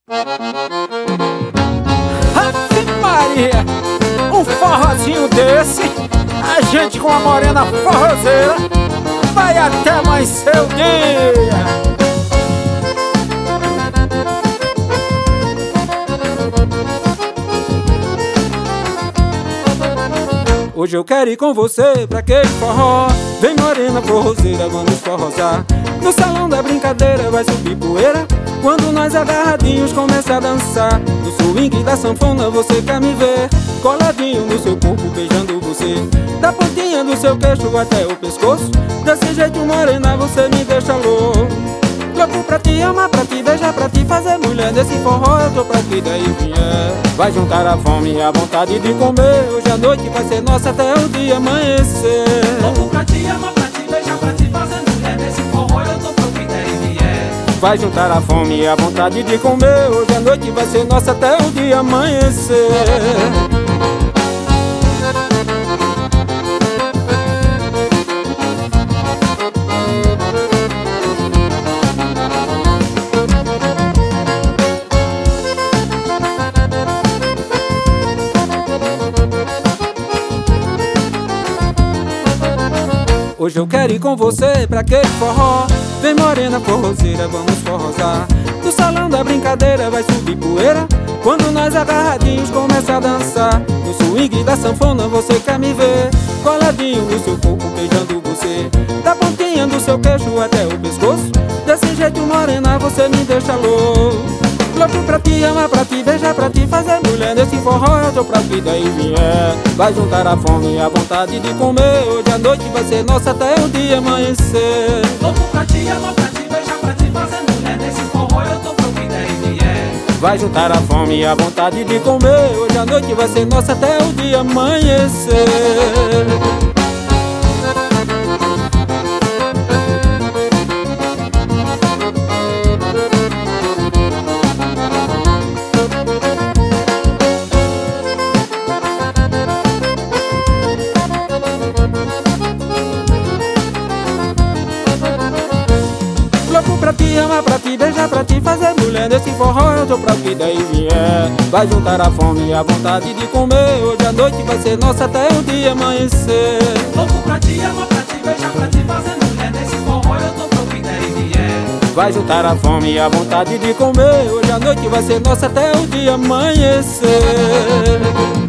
Ave Maria, um forrozinho desse, a gente com a morena forrozeira vai até amanhecer o dia. Hoje eu quero ir com você pra aquele forró. Vem morena forrozeira, vamos forrosar. No salão da brincadeira vai subir poeira quando nós agarradinhos começa a dançar. No swing da sanfona você quer me ver coladinho no seu corpo, beijando você da pontinha do seu queixo até o pescoço. Desse jeito morena você me deixa louco. Louco pra te amar, pra te beijar, pra te fazer mulher. Nesse forró eu tô pra que daí vier. Vai juntar a fome e a vontade de comer. Hoje a noite vai ser nossa até o dia amanhecer. Louco pra te amar, pra te beijar, pra te fazer mulher. Nesse forró eu tô pra que daí vier. Vai juntar a fome e a vontade de comer. Hoje a noite vai ser nossa até o dia amanhecer. Hoje eu quero ir com você pra aquele forró. Vem morena forrozeira, vamos forrosar. No salão da brincadeira vai subir poeira quando nós agarradinhos começa a dançar. No swing da sanfona você quer me ver coladinho no seu corpo, beijando você da pontinha do seu queixo até o pescoço. Desse jeito morena você me deixa louco. Louco pra te amar, pra te beijar, pra te fazer mulher. Nesse forró eu tô pra que daí vier. Vai juntar a fome e a vontade de comer. Hoje a noite vai ser nossa até o dia amanhecer. Louco pra te amar, pra te beijar, pra te fazer mulher. Nesse forró eu tô pra que daí vier. Vai juntar a fome e a vontade de comer. Hoje a noite vai ser nossa até o dia amanhecer. Louco pra te amar, pra te beijar, pra te fazer mulher. Nesse forró eu tô pra que daí vier. Vai juntar a fome e a vontade de comer. Hoje a noite vai ser nossa até o dia amanhecer. Louco pra te amar, pra te beijar, pra te fazer mulher. Nesse forró eu tô pra que daí vier. Vai juntar a fome e a vontade de comer. Hoje a noite vai ser nossa até o dia amanhecer.